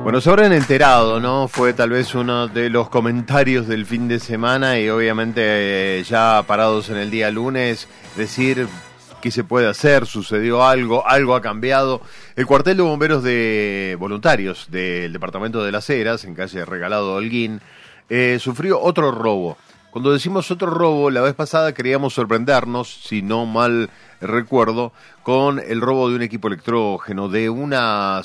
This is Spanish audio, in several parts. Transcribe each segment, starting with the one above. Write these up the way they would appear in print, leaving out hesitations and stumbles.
Bueno, se habrán enterado, ¿no? Fue tal vez uno de los comentarios del fin de semana y obviamente ya parados en el día lunes, decir qué se puede hacer, sucedió algo ha cambiado. El cuartel de bomberos de voluntarios del departamento de Las Heras, en calle Regalado Holguín, sufrió otro robo. Cuando decimos otro robo, la vez pasada queríamos sorprendernos, si no mal recuerdo, con el robo de un equipo electrógeno, de una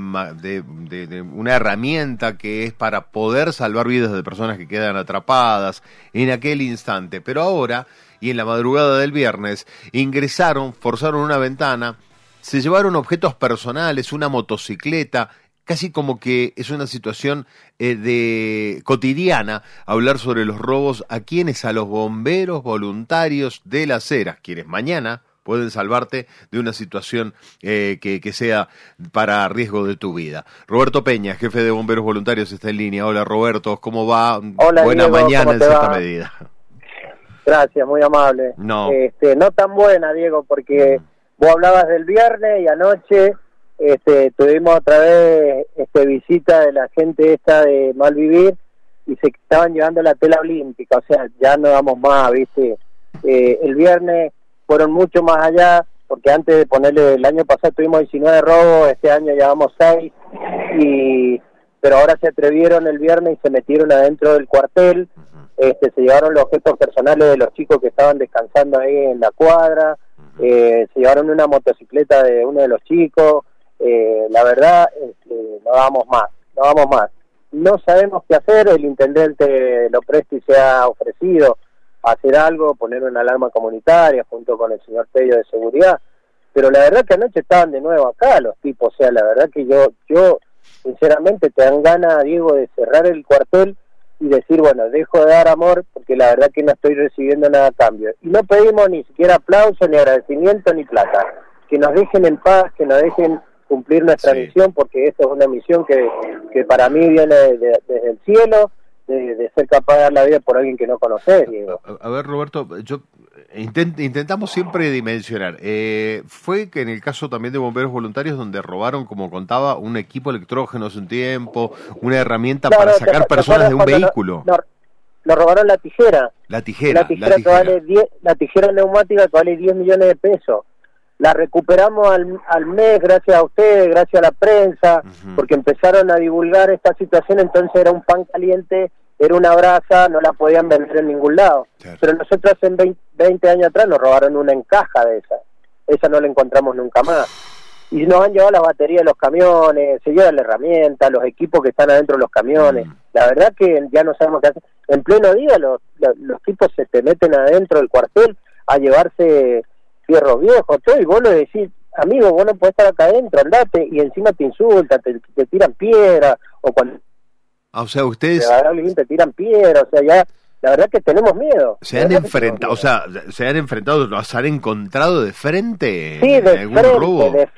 herramienta que es para poder salvar vidas de personas que quedan atrapadas en aquel instante. Pero ahora, y en la madrugada del viernes, forzaron una ventana, se llevaron objetos personales, una motocicleta. Casi como que es una situación cotidiana hablar sobre los robos a los bomberos voluntarios de Las Heras, quienes mañana pueden salvarte de una situación que sea para riesgo de tu vida. Roberto Peña, jefe de bomberos voluntarios, está en línea. Hola Roberto, ¿cómo va? Hola, buena Diego, mañana en cierta va? medida. Gracias, muy amable. No. No tan buena, Diego, porque vos hablabas del viernes y anoche tuvimos otra vez visita de la gente esta de Malvivir y se estaban llevando la tela olímpica, o sea, ya no vamos más, ¿viste? El viernes fueron mucho más allá, porque antes de ponerle, el año pasado tuvimos 19 robos, este año llevamos 6, pero ahora se atrevieron el viernes y se metieron adentro del cuartel, se llevaron los objetos personales de los chicos que estaban descansando ahí en la cuadra, se llevaron una motocicleta de uno de los chicos. La verdad, no vamos más. No sabemos qué hacer. El intendente Lopresti se ha ofrecido a hacer algo, poner una alarma comunitaria junto con el señor Pello de seguridad, pero la verdad que anoche estaban de nuevo acá los tipos, o sea, la verdad que yo sinceramente te dan ganas, Diego, de cerrar el cuartel y decir, bueno, dejo de dar amor porque la verdad que no estoy recibiendo nada a cambio. Y no pedimos ni siquiera aplauso, ni agradecimiento, ni plata. Que nos dejen en paz, que nos dejen cumplir nuestra misión, porque esto es una misión que para mí viene desde el cielo, de ser capaz de dar la vida por alguien que no conoces, Diego. A ver, Roberto, intentamos siempre dimensionar. Fue que en el caso también de bomberos voluntarios, donde robaron, como contaba, un equipo electrógeno hace un tiempo, una herramienta para sacar personas de un vehículo. Nos robaron la tijera. La tijera. Que vale la tijera neumática que vale 10 millones de pesos. La recuperamos al mes gracias a ustedes, gracias a la prensa, porque empezaron a divulgar esta situación, entonces era un pan caliente, era una brasa, no la podían vender en ningún lado. Claro. Pero nosotros hace 20 años atrás nos robaron una encaja de esa no la encontramos nunca más. Y nos han llevado las baterías de los camiones, se llevan la herramienta, los equipos que están adentro de los camiones. La verdad que ya no sabemos qué hacer. En pleno día los tipos se te meten adentro del cuartel a llevarse fierros viejos, todo, y vos le decís, amigo, vos no podés estar acá adentro, andate, y encima te insultan, te tiran piedra, o cuando... o sea, ustedes... te tiran piedra, o sea, ya, la verdad que tenemos miedo. Se han enfrentado, se los han encontrado de frente. Sí, de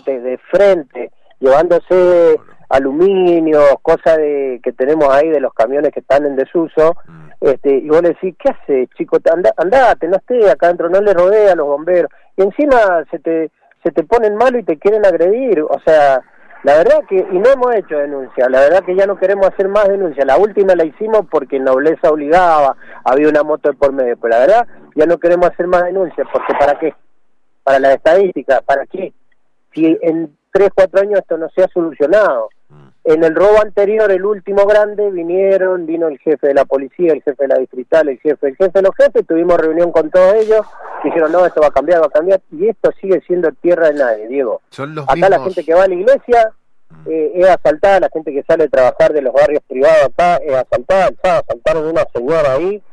frente, llevándose aluminio, cosas que tenemos ahí de los camiones que están en desuso, y vos le decís, ¿qué haces, chico? Andate, no estés acá adentro, no le rodea a los bomberos, y encima se te ponen malo y te quieren agredir, o sea, la verdad que, y no hemos hecho denuncia, la verdad que ya no queremos hacer más denuncias, la última la hicimos porque Nobleza obligaba, había una moto de por medio, pero la verdad ya no queremos hacer más denuncias, porque ¿para qué? Para la estadística, ¿para qué? Si en 3-4 años esto no se ha solucionado. En el robo anterior, el último grande, vino el jefe de la policía, el jefe de la distrital, el jefe de los jefes, tuvimos reunión con todos ellos, dijeron, no, esto va a cambiar, y esto sigue siendo tierra de nadie, Diego. Acá mismos... la gente que va a la iglesia es asaltada, la gente que sale a trabajar de los barrios privados acá es asaltada, asaltaron a una señora ahí,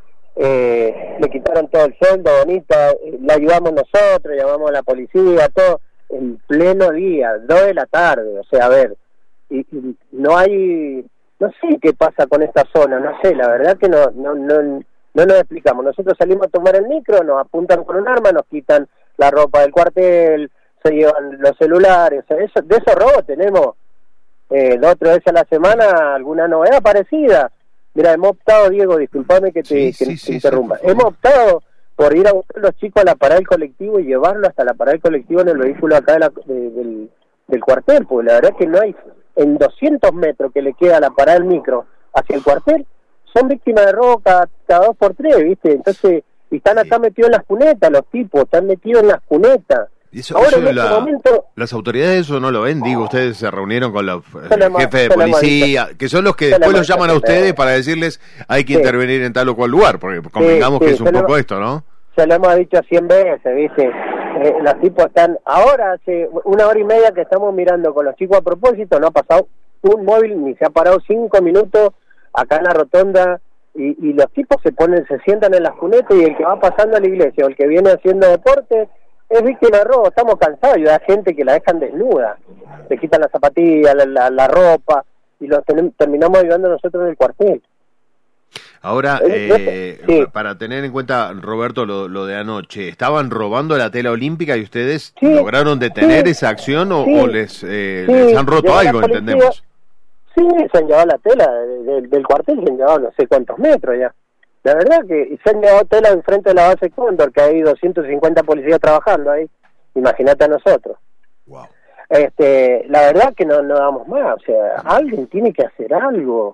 le quitaron todo el sueldo, bonita, la ayudamos nosotros, llamamos a la policía, todo, en pleno día, 2 de la tarde, o sea, a ver, y no hay, no sé qué pasa con esta zona, no sé, la verdad que no nos explicamos. Nosotros salimos a tomar el micro, nos apuntan con un arma, nos quitan la ropa del cuartel, se llevan los celulares, o sea, de esos robos tenemos 2 o 3 veces a la semana alguna novedad parecida. Mira, hemos optado, Diego, disculpame que te interrumpa, hemos optado por ir a buscar a los chicos a la parada del colectivo y llevarlo hasta la parada del colectivo en el vehículo acá del cuartel, porque la verdad que no hay en 200 metros que le queda a la parada del micro hacia el cuartel, son víctimas de robo cada 2 por 3, ¿viste? Entonces, y están acá metidos en las cunetas, los tipos, están metidos en las cunetas. Ahora en este momento, las autoridades eso no lo ven, digo, ustedes se reunieron con los jefes de policía, que son los que después los llaman a ustedes para decirles hay que intervenir en tal o cual lugar, porque convengamos que es un poco esto, ¿no? Se lo hemos dicho 100 veces, ¿viste? Los tipos están, ahora hace 1 hora y media que estamos mirando con los chicos a propósito, no ha pasado un móvil, ni se ha parado 5 minutos acá en la rotonda, y los tipos se sientan en las cunetas, y el que va pasando a la iglesia o el que viene haciendo deporte es víctima de robo. Estamos cansados, y hay gente que la dejan desnuda, le quitan las zapatillas, la ropa, y los terminamos ayudando nosotros en el cuartel. Ahora, para tener en cuenta, Roberto, lo de anoche, ¿estaban robando la tela olímpica y ustedes lograron detener esa acción o les han roto algo, entendemos? Sí, se han llevado la tela del cuartel, se han llevado no sé cuántos metros ya. La verdad que se han llevado tela enfrente de la base Cóndor, que hay 250 policías trabajando ahí. Imagínate a nosotros. Wow. La verdad que no damos más, o sea, alguien tiene que hacer algo.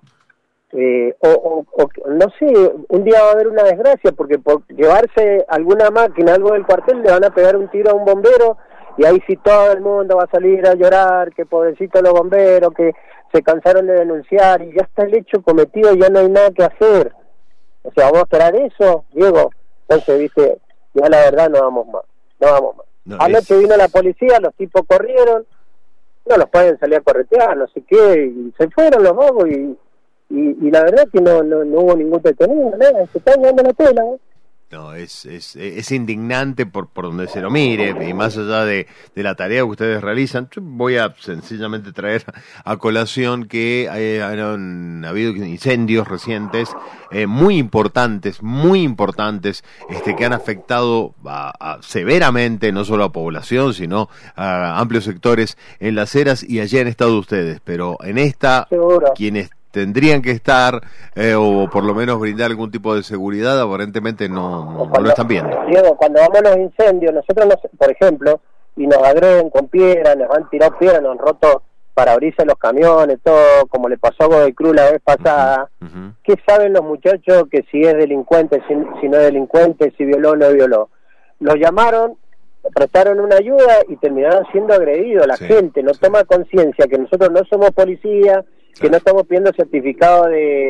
O no sé, un día va a haber una desgracia, porque por llevarse alguna máquina, algo del cuartel, le van a pegar un tiro a un bombero, y ahí sí todo el mundo va a salir a llorar, que pobrecito los bomberos, que se cansaron de denunciar, y ya está el hecho cometido, ya no hay nada que hacer. O sea, ¿vamos a esperar eso, Diego? Entonces, viste, ya la verdad no vamos más. No, anoche vino la policía, los tipos corrieron, no los pueden salir a corretear, no sé qué, y se fueron los vagos, y la verdad que no hubo ningún detenido, nada, se están llevando la tela, ¿eh? No, es indignante por donde se lo mire, y más allá de la tarea que ustedes realizan. Yo voy a sencillamente traer a colación que han habido incendios recientes muy importantes, que han afectado severamente no solo a población, sino a amplios sectores en Las Heras, y allí han estado ustedes, pero en esta, seguro, quienes tendrían que estar, o por lo menos brindar algún tipo de seguridad, aparentemente no lo están viendo. Diego, cuando vamos a los incendios, nosotros, por ejemplo, y nos agreden con piedras, nos han tirado piedras, nos han roto parabrisas de los camiones, todo, como le pasó a Godoy Cruz la vez pasada. ¿Qué saben los muchachos que si es delincuente, si no es delincuente, si violó o no violó? Los llamaron, prestaron una ayuda y terminaron siendo agredidos. La gente no toma conciencia que nosotros no somos policía, que no estamos pidiendo certificado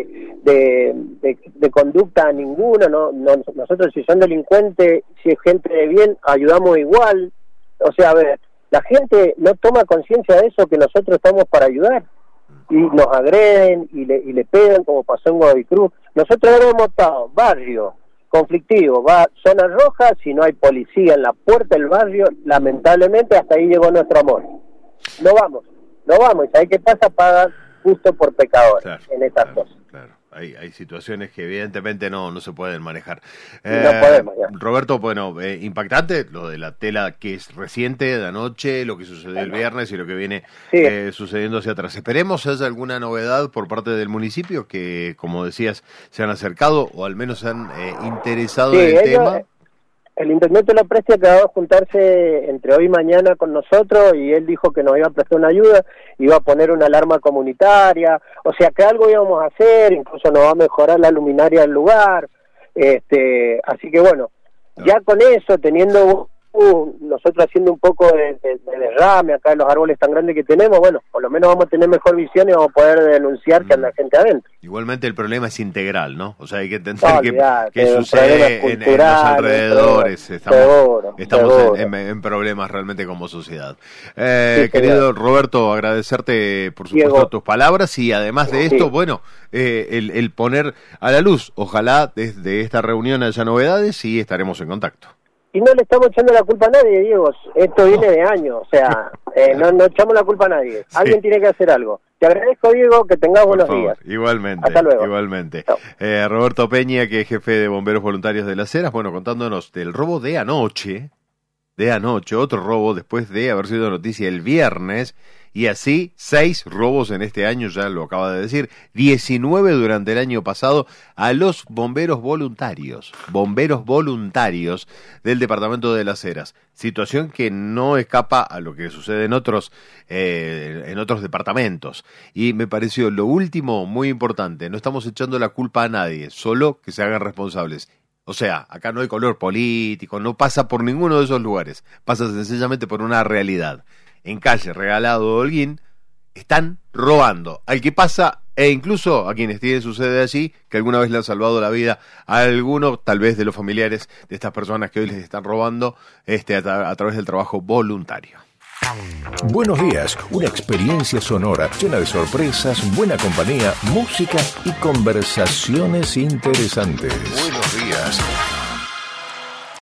de conducta a ninguno, no, nosotros si son delincuentes, si es gente de bien, ayudamos igual. O sea, a ver, la gente no toma conciencia de eso, que nosotros estamos para ayudar, y nos agreden y le pegan, como pasó en Godoy Cruz. Nosotros ahora hemos estado barrio conflictivo, zona roja, si no hay policía en la puerta del barrio, lamentablemente hasta ahí llegó nuestro amor. No vamos, y ¿sabes qué pasa? Pagan justo por pecadores en estas cosas. Claro. Hay situaciones que evidentemente no se pueden manejar. No podemos, ya. Roberto, bueno, impactante lo de la tela que es reciente, de anoche, lo que sucedió el viernes y lo que viene sucediendo hacia atrás. Esperemos haya alguna novedad por parte del municipio, que, como decías, se han acercado o al menos se han interesado en el tema. El intendente Lopresti ha quedado a juntarse entre hoy y mañana con nosotros, y él dijo que nos iba a prestar una ayuda, iba a poner una alarma comunitaria, o sea que algo íbamos a hacer, incluso nos va a mejorar la luminaria del lugar, así que bueno, ya con eso, teniendo nosotros haciendo un poco de derrame acá en los árboles tan grandes que tenemos, bueno, por lo menos vamos a tener mejor visión y vamos a poder denunciar que anda gente adentro. Igualmente el problema es integral, ¿no? O sea, hay que entender que sucede en los alrededores. Estamos en problemas realmente como sociedad. Querido Roberto, agradecerte por supuesto tus palabras, y además de esto, bueno, el poner a la luz, ojalá desde esta reunión haya novedades y estaremos en contacto. Y no le estamos echando la culpa a nadie, Diego, esto viene de años, o sea, no echamos la culpa a nadie, alguien tiene que hacer algo. Te agradezco, Diego, que tengas buenos días. Igualmente. Hasta luego. Igualmente. Roberto Peña, que es jefe de Bomberos Voluntarios de Las Heras, bueno, contándonos del robo de anoche, otro robo después de haber sido noticia el viernes, Y así, 6 robos en este año, ya lo acaba de decir, 19 durante el año pasado a los bomberos voluntarios del departamento de Las Heras. Situación que no escapa a lo que sucede en otros departamentos. Y me pareció lo último muy importante, no estamos echando la culpa a nadie, solo que se hagan responsables. O sea, acá no hay color político, no pasa por ninguno de esos lugares, pasa sencillamente por una realidad. En Calle Regalado o Holguín están robando al que pasa e incluso a quienes tienen su sede allí, que alguna vez le han salvado la vida a alguno, tal vez de los familiares de estas personas que hoy les están robando a través del trabajo voluntario. Buenos días, una experiencia sonora llena de sorpresas, buena compañía, música y conversaciones interesantes. Buenos días.